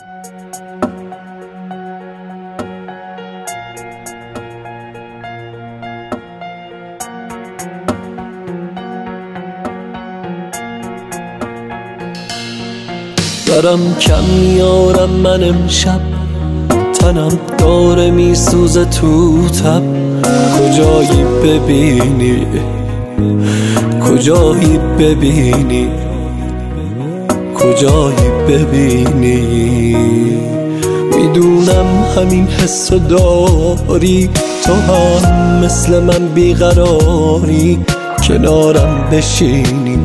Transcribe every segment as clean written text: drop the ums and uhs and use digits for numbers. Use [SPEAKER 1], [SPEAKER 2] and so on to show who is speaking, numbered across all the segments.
[SPEAKER 1] دارم کم میارم من امشب، تنم داره میسوزه تو تب. کجایی ببینی، کجایی ببینی، کجایی ببینی. میدونم همین حسو داری، تو هم مثل من بیقراری. کنارم بشینی،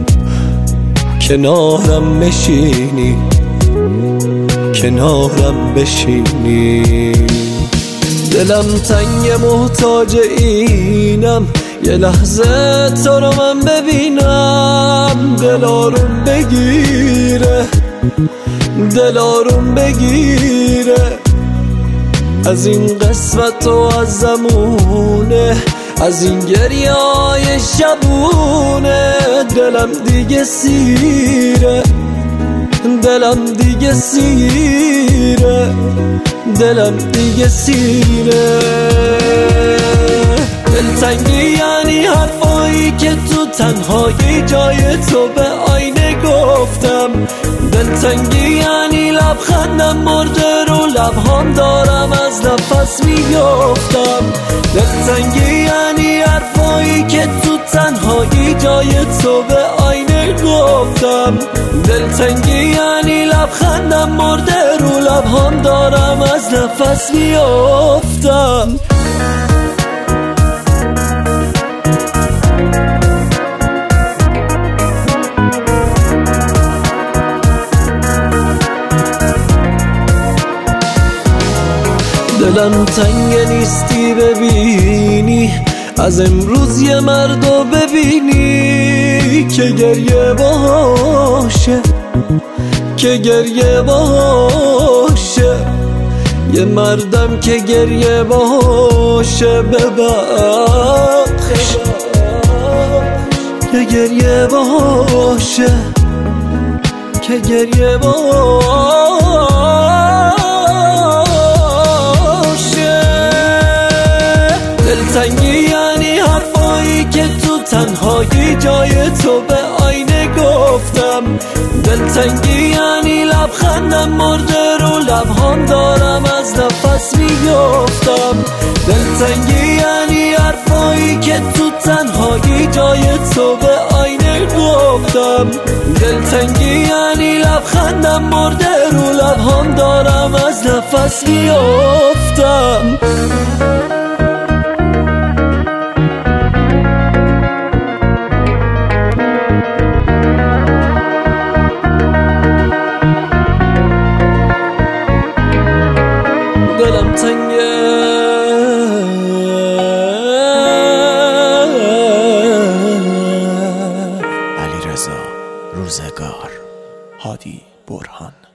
[SPEAKER 1] کنارم بشینی، کنارم بشینی. دلم تنگ محتاج اینم، یه لحظه تو رو من ببینم. دلاروم بگیره، دلاروم بگیره. از این قسمت و از زمونه، از این گریه های شبونه. دلم دیگه سیره، دلم دیگه سیره، دلم دیگه سیره. دلتنگی یعنی حرفایی که تو تنهایی جای تو به آینه گفتم. دلتنگی یعنی لبخندم مرده رو لبهام، دارم از نفس میافتم. دلتنگی یعنی حرفایی که تو تنهایی جای تو به آینه گفتم. دلتنگی یعنی لبخندم مرده رو لبهام، دارم از نفس میافتم. دلم تنگ نیستی ببینی، از امروز یه مردو ببینی که گریه باشه، که گریه باشه. یه مردم که گریه باشه، ببخش که گریه باشه، که گریه باشه. دلتنگی یعنی حرفایی که تو تنهایی جای تو به آینه گفتم. دلتنگی یعنی لبخندم مرده رو لبهام، دارم از نفس میافتم. دلتنگی یعنی حرفایی که تو تنهایی جای تو به آینه گفتم. دلتنگی یعنی لبخندم مرده رو لبهام، دارم از نفس میافتم. دلم تنگه،
[SPEAKER 2] علیرضا روزگار، هادی برهان.